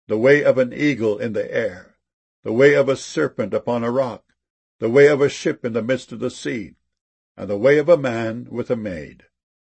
the way of an eagle in the air, the way of a serpent upon a rock, the way of a ship in the midst of the sea, and the way of a man with a maid.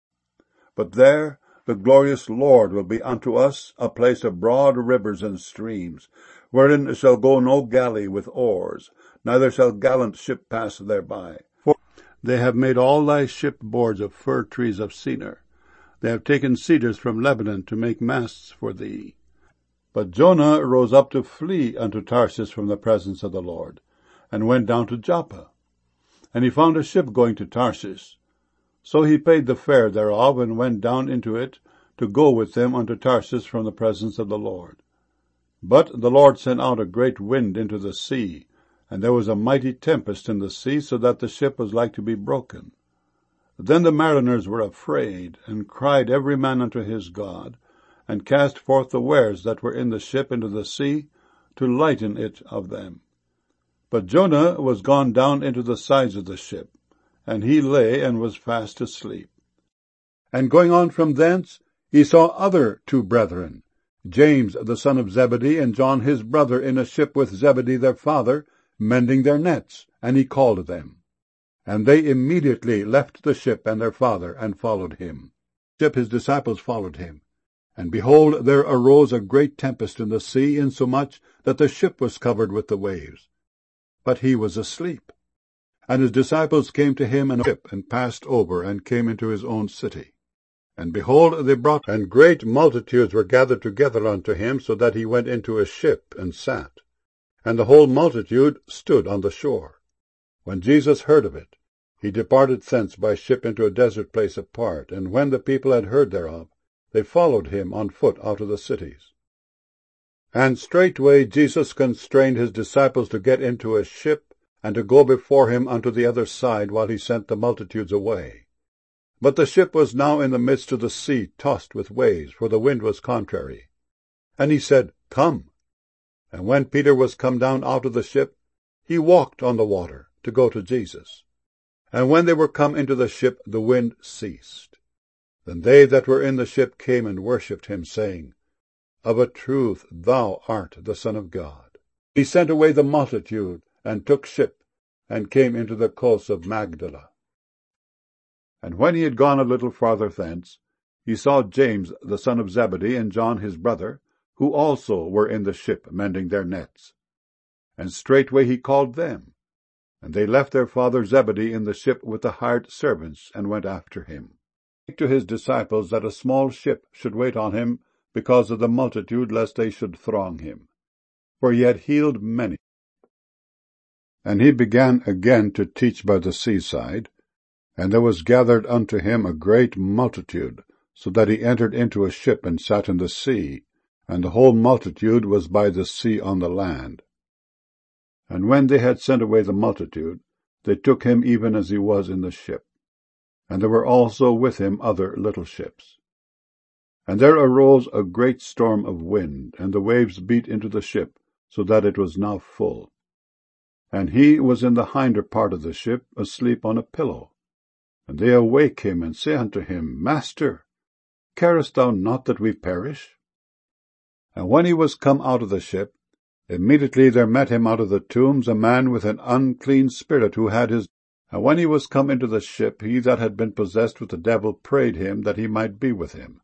But there the glorious Lord will be unto us a place of broad rivers and streams, wherein shall go no galley with oars, neither shall gallant ship pass thereby. For they have made all thy ship boards of fir trees of Senir. They have taken cedars from Lebanon to make masts for thee. But Jonah rose up to flee unto Tarshish from the presence of the Lord, and went down to Joppa. And he found a ship going to Tarshish. So he paid the fare thereof, and went down into it, to go with them unto Tarshish from the presence of the Lord. But the Lord sent out a great wind into the sea, and there was a mighty tempest in the sea, so that the ship was like to be broken. Then the mariners were afraid, and cried every man unto his God, and cast forth the wares that were in the ship into the sea, to lighten it of them. But Jonah was gone down into the sides of the ship, and he lay and was fast asleep. And going on from thence, he saw other two brethren, James the son of Zebedee, and John his brother, in a ship with Zebedee their father, mending their nets, and he called them. And they immediately left the ship and their father, and followed him. His disciples followed him. And behold, there arose a great tempest in the sea, insomuch that the ship was covered with the waves. But he was asleep. And his disciples came to him in a ship, and passed over, and came into his own city. And behold, they brought, and great multitudes were gathered together unto him, so that he went into a ship, and sat. And the whole multitude stood on the shore. When Jesus heard of it, he departed thence by ship into a desert place apart. And when the people had heard thereof, they followed him on foot out of the cities. And straightway Jesus constrained his disciples to get into a ship, and to go before him unto the other side, while he sent the multitudes away. But the ship was now in the midst of the sea, tossed with waves, for the wind was contrary. And he said, Come. And when Peter was come down out of the ship, he walked on the water, to go to Jesus. And when they were come into the ship, the wind ceased. Then they that were in the ship came and worshipped him, saying, Of a truth thou art the Son of God. He sent away the multitude, and took ship, and came into the coasts of Magdala. And when he had gone a little farther thence, he saw James the son of Zebedee, and John his brother, who also were in the ship, mending their nets. And straightway he called them. And they left their father Zebedee in the ship with the hired servants, and went after him. He spake to his disciples that a small ship should wait on him, because of the multitude, lest they should throng him. For he had healed many. And he began again to teach by the seaside, and there was gathered unto him a great multitude, so that he entered into a ship, and sat in the sea, and the whole multitude was by the sea on the land. And when they had sent away the multitude, they took him even as he was in the ship. And there were also with him other little ships. And there arose a great storm of wind, and the waves beat into the ship, so that it was now full. And he was in the hinder part of the ship, asleep on a pillow. And they awake him, and say unto him, Master, carest thou not that we perish? And when he was come out of the ship, immediately there met him out of the tombs a man with an unclean spirit, who had his... And when he was come into the ship, he that had been possessed with the devil prayed him that he might be with him.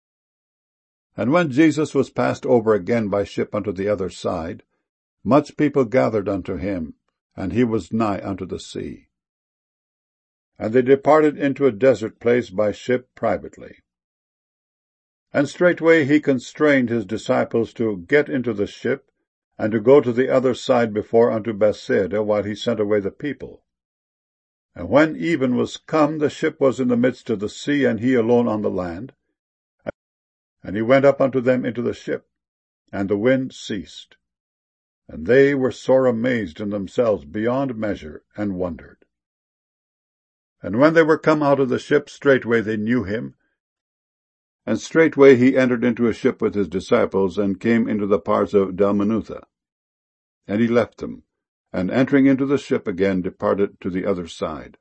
And when Jesus was passed over again by ship unto the other side, much people gathered unto him, and he was nigh unto the sea. And they departed into a desert place by ship privately. And straightway he constrained his disciples to get into the ship, and to go to the other side before unto Bethsaida, while he sent away the people. And when even was come, the ship was in the midst of the sea, and he alone on the land. And he went up unto them into the ship, and the wind ceased. And they were sore amazed in themselves beyond measure, and wondered. And when they were come out of the ship, straightway they knew him. And straightway he entered into a ship with his disciples, and came into the parts of Dalmanutha. And he left them, and entering into the ship again departed to the other side.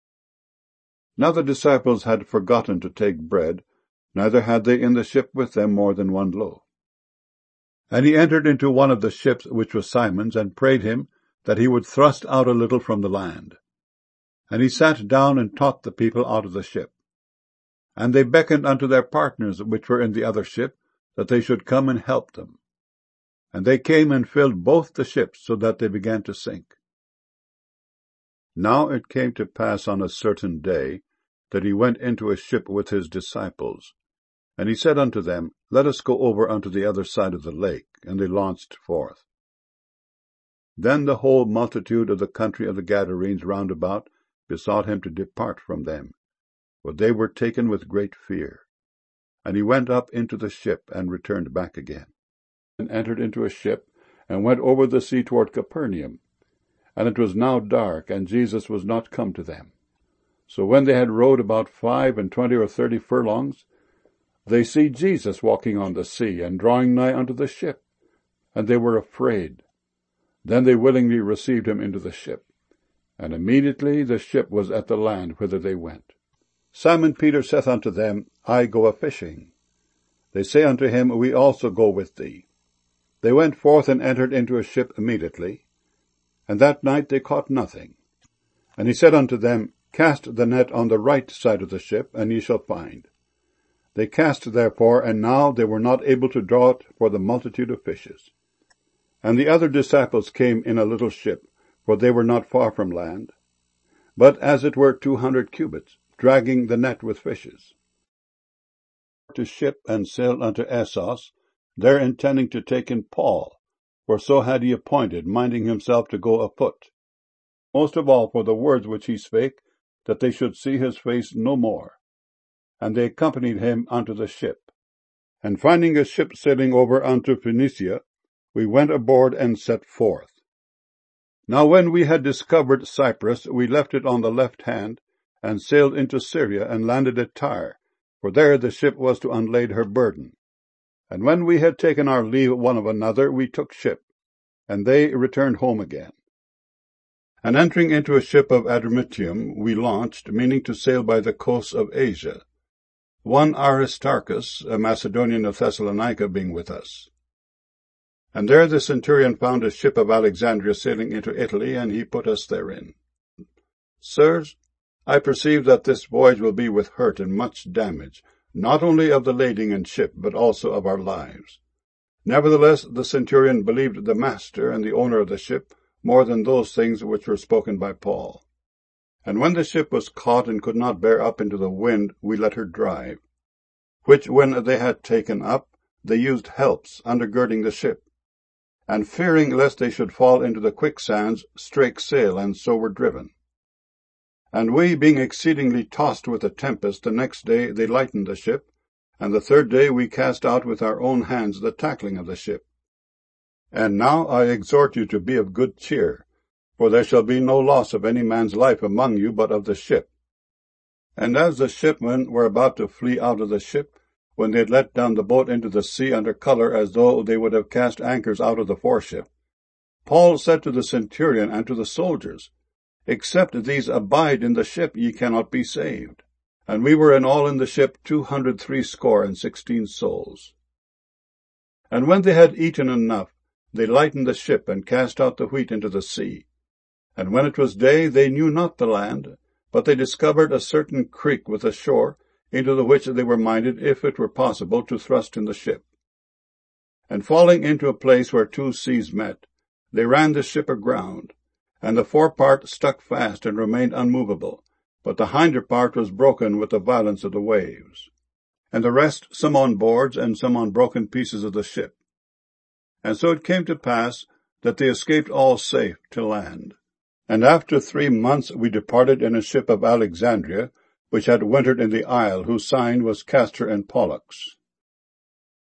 Now the disciples had forgotten to take bread, neither had they in the ship with them more than one loaf. And he entered into one of the ships which was Simon's, and prayed him that he would thrust out a little from the land. And he sat down and taught the people out of the ship. And they beckoned unto their partners which were in the other ship, that they should come and help them. And they came and filled both the ships, so that they began to sink. Now it came to pass on a certain day, that he went into a ship with his disciples. And he said unto them, Let us go over unto the other side of the lake. And they launched forth. Then the whole multitude of the country of the Gadarenes round about besought him to depart from them, for they were taken with great fear. And he went up into the ship, and returned back again, and entered into a ship, and went over the sea toward Capernaum. And it was now dark, and Jesus was not come to them. So when they had rowed about 25 or 30 furlongs, they see Jesus walking on the sea, and drawing nigh unto the ship, and they were afraid. Then they willingly received him into the ship, and immediately the ship was at the land whither they went. Simon Peter saith unto them, I go a-fishing. They say unto him, We also go with thee. They went forth and entered into a ship immediately, and that night they caught nothing. And he said unto them, Cast the net on the right side of the ship, and ye shall find. They cast therefore, and now they were not able to draw it for the multitude of fishes. And the other disciples came in a little ship, for they were not far from land, but as it were 200 cubits, dragging the net with fishes. To ship and sailed unto Assos, there intending to take in Paul, for so had he appointed, minding himself to go afoot. Most of all for the words which he spake, that they should see his face no more. And they accompanied him unto the ship. And finding a ship sailing over unto Phoenicia, we went aboard and set forth. Now when we had discovered Cyprus, we left it on the left hand, and sailed into Syria, and landed at Tyre, for there the ship was to unlade her burden. And when we had taken our leave one of another, we took ship, and they returned home again. And entering into a ship of Adramyttium, we launched, meaning to sail by the coasts of Asia, one Aristarchus, a Macedonian of Thessalonica, being with us. And there the centurion found a ship of Alexandria sailing into Italy, and he put us therein. Sirs, I perceive that this voyage will be with hurt and much damage, not only of the lading and ship, but also of our lives. Nevertheless the centurion believed the master and the owner of the ship more than those things which were spoken by Paul. And when the ship was caught and could not bear up into the wind, we let her drive, which when they had taken up, they used helps, undergirding the ship, and fearing lest they should fall into the quicksands, strake sail, and so were driven. And we, being exceedingly tossed with a tempest, the next day they lightened the ship, and the third day we cast out with our own hands the tackling of the ship. And now I exhort you to be of good cheer, for there shall be no loss of any man's life among you, but of the ship. And as the shipmen were about to flee out of the ship, when they had let down the boat into the sea under colour, as though they would have cast anchors out of the foreship, Paul said to the centurion and to the soldiers, Except these abide in the ship, ye cannot be saved. And we were in all in the ship 260 souls. And when they had eaten enough, they lightened the ship, and cast out the wheat into the sea. And when it was day, they knew not the land, but they discovered a certain creek with a shore, into the which they were minded, if it were possible, to thrust in the ship. And falling into a place where two seas met, they ran the ship aground, and the forepart stuck fast and remained unmovable, but the hinder part was broken with the violence of the waves. And the rest, some on boards, and some on broken pieces of the ship. And so it came to pass that they escaped all safe to land. And after 3 months we departed in a ship of Alexandria, which had wintered in the isle, whose sign was Castor and Pollux.